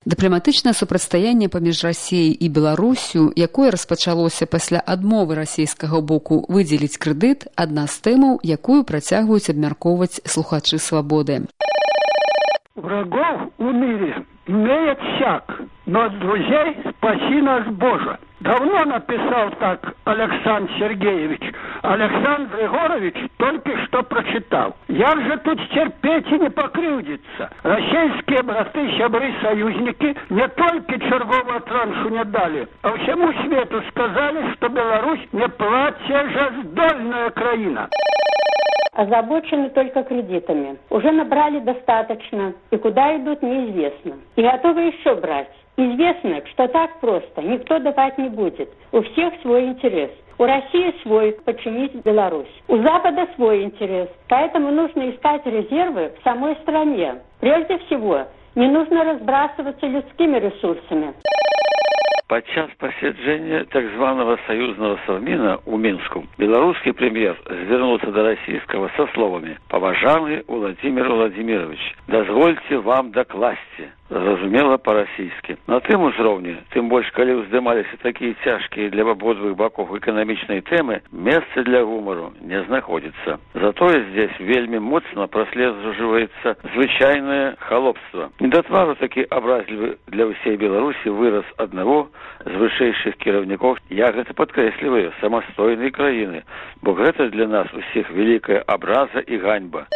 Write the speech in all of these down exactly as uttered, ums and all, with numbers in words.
Дыпламатычнае супрацьстаянне паміж Расіяй і Беларуссю, якое распачалося пасля адмовы расійскага боку выдзеліць крэдыт, адна з тэмаў, якую працягваюць абмяркоўваць слухачы «Свабоды». Врагов у мире имеет всяк, но от друзей спаси нас, Боже. Давно написал так Александр Сергеевич. Александр Егорович только что прочитал. Як же тут терпеть и не покрывдиться? Российские браты, сябры, союзники не только чергового траншу не дали, а всему свету сказали, что Беларусь не платежездольная краина. Озабочены только кредитами. Уже набрали достаточно, и куда идут, неизвестно. И готовы еще брать. Известно, что так просто никто давать не будет. У всех свой интерес. У России свой – подчинить Беларусь. У Запада свой интерес. Поэтому нужно искать резервы в самой стране. Прежде всего, не нужно разбрасываться людскими ресурсами. Падчас пасяджэння так званого союзного совмина у Минску белорусский премьер звернулся до российского со словами: «Поважанный Владимир Владимирович, дозвольте вам докласти». Зразумела по-расійскі. На тым узроўні, тым больш калі ўздымаліся такія цяжкія для абодвух бакоў эканамічнай тэмы, месца для гумару не знаходзіцца. Затое здесь вельмі моцна праслежваецца звычайнае халопства. Не да твару такі абразлівы для ўсей Беларусі выраз аднаго з вышэйшых кіраўнікоў, я гэта падкрэсліваю, самастойнай краіны, бо гэта для нас усіх вялікая абраза і ганьба.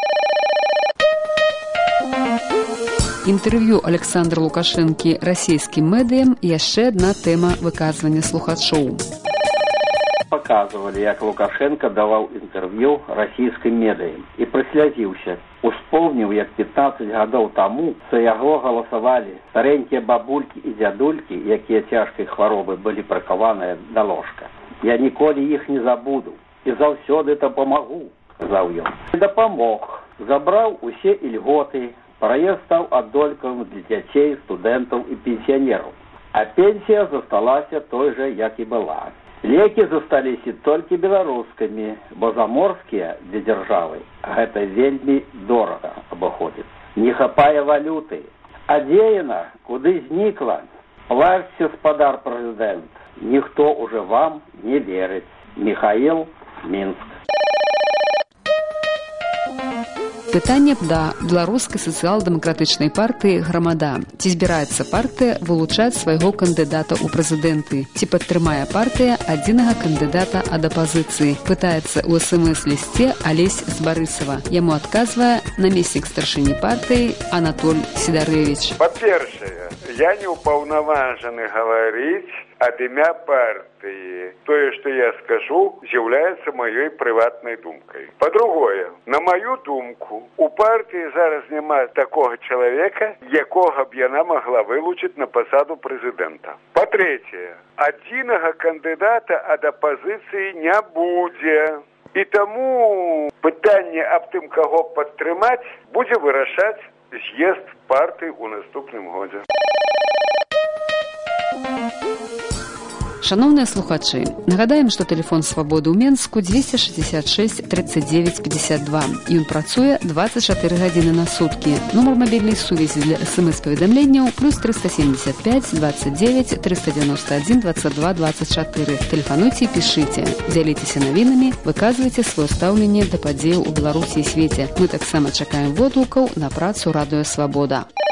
Інтэрв'ю Александра Лукашэнкі расійскім медыям – яшчэ адна тэма выказвання слухачоў. Показывали, як Лукашенко давал интервью российским медиям и прослезился. Успомнил, як пятнадцать годов тому за его голосовали старенькие бабульки и дядульки, якие тяжкой хворобы были прикованы до ложка. Я николи их не забуду и завсёды это помогу, сказал он. И допомог. Забрал усе льготы. Проезд стал адольком для детей, студентов и пенсионеров. А пенсия засталась той же, як и была. Леки застались только белорусскими, бо заморские для державы это вельми дорого обходится. Не хапая валюты. А деяна, куды зникла, плачь, господар президент, никто уже вам не верит. Михаил, Минск. Пытанне да беларускай сацыял-дэмакратычнай партыі «Грамада». Ці збіраецца партыя вылучаць свайго кандыдата ў прэзідэнты? Ці падтрымае партыя адзінага кандыдата ад апазіцыі? Пытаецца ў эс эм эс-лісце Алесь з Барысава. Яму адказвае намеснік старшыні партыі Анатоль Сідарэвіч. Па-першае, я не ўпаўнаважаны гаварыць ад імя партыі. Тое, што я скажу, з'яўляецца маёй прыватнай думкай. Па-другое, на маю думку, у партыі зараз няма такога чалавека, якога б яна магла вылучыць на пасаду прэзідэнта. Па-трэцяе, адзінага кандыдата ад апазіцыі не будзе. І таму пытанне аб тым, каго падтрымаць, будзе вырашаць з'езд партыі ў наступным годзе. Шановныя слухачы, нагадаем, што тэлефон «Свабоды» ў Менску дзвесце шэсцьдзесят шэсць тридцать девять пятьдесят два. Ён працуе двадцать чатыры гадзіны на суткі. Нумар мабільнай сувязі для эс эм эс-паведамленняў плюс триста семьдесят пять двадцать девять триста девяносто один двадцать два двадцать четыре. Тэлефануйце і пішыце. Дзяліцеся навінамі, выказвайце сваё стаўленне да падзеяў у Беларусі і свеце. Мы таксама чакаем водгукаў на працу радыё «Свабода».